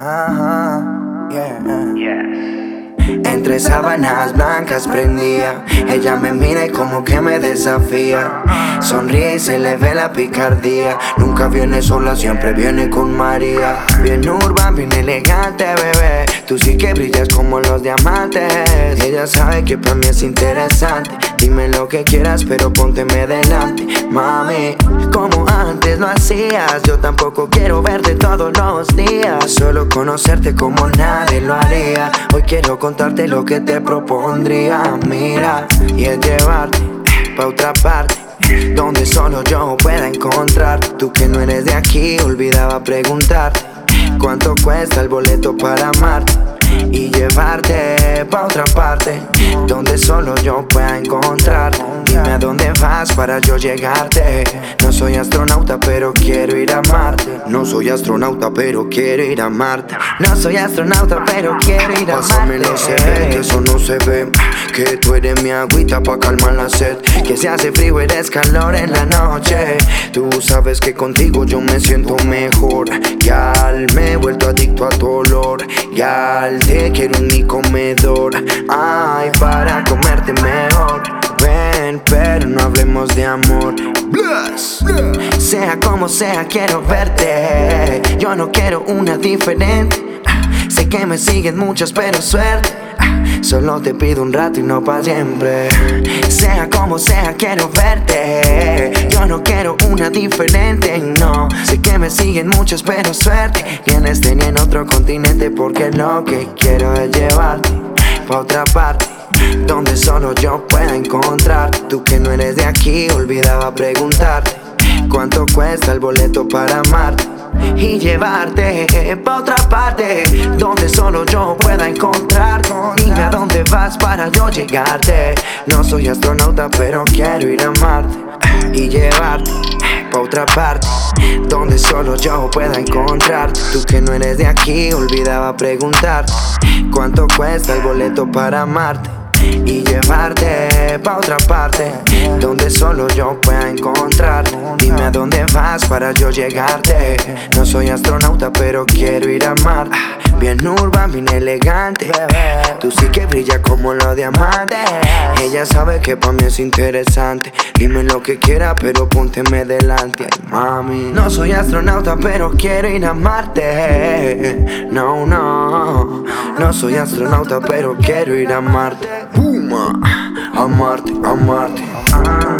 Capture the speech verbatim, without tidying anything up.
Ajá, yeah. Yes. Entre sábanas blancas prendía. Ella me mira y como que me desafía. Sonríe y se le ve la picardía. Nunca viene sola, siempre viene con María. Bien urban, bien elegante, bebé. Tú sí que brillas como los diamantes. Ella sabe que para mí es interesante. Dime lo que quieras, pero pónteme delante. Mami, como antes lo hacías. Yo tampoco quiero verte todos los días. Solo conocerte como nadie lo haría. Hoy quiero contarte lo que te propondría. Mira, y es llevarte pa' otra parte, donde solo yo pueda encontrar. Tú que no eres de aquí, olvidaba preguntarte cuánto cuesta el boleto para amarte y llevarte pa' otra parte, donde solo yo pueda encontrar. Dime a dónde vas para yo llegarte. No soy astronauta pero quiero ir a Marte. No soy astronauta pero quiero ir a Marte. No soy astronauta pero quiero ir a Marte. Pásamelo, se ve, que eso no se ve. Que tú eres mi agüita pa' calmar la sed. Que si hace frío eres calor en la noche. Tú sabes que contigo yo me siento mejor. Gal, me he vuelto adicto a tu olor. Gal, te quiero en mi comedor. Ay, para comerte mejor. Ven, pero no hablemos de amor. Bless. Sea como sea, quiero verte. Yo no quiero una diferente. Sé que me siguen muchas, pero suerte. Solo te pido un rato y no pa' siempre. Sea como sea, quiero verte. Yo no quiero una diferente, no. Sé que me siguen muchos, pero suerte. Ni en este ni en otro continente, porque lo que quiero es llevarte pa' otra parte, donde solo yo pueda encontrar. Tú que no eres de aquí, olvidaba preguntarte cuánto cuesta el boleto para amarte y llevarte pa' otra parte, donde solo yo pueda encontrar. Dime a dónde vas para yo llegarte. No soy astronauta pero quiero ir a Marte y llevarte pa' otra parte, donde solo yo pueda encontrar. Tú que no eres de aquí, olvidaba preguntar cuánto cuesta el boleto para Marte y llevarte pa' otra parte, donde solo yo pueda encontrar. Dime a dónde vas para yo llegarte. No soy astronauta pero quiero ir a Marte. Bien urban, bien elegante. Tú sí que brillas como los diamantes. Ella sabe que pa' mí es interesante. Dime lo que quieras pero pónteme delante. Ay, mami, no soy astronauta pero quiero ir a Marte. No, no, no soy astronauta pero quiero ir a Marte. Puma, a Marte, a Marte.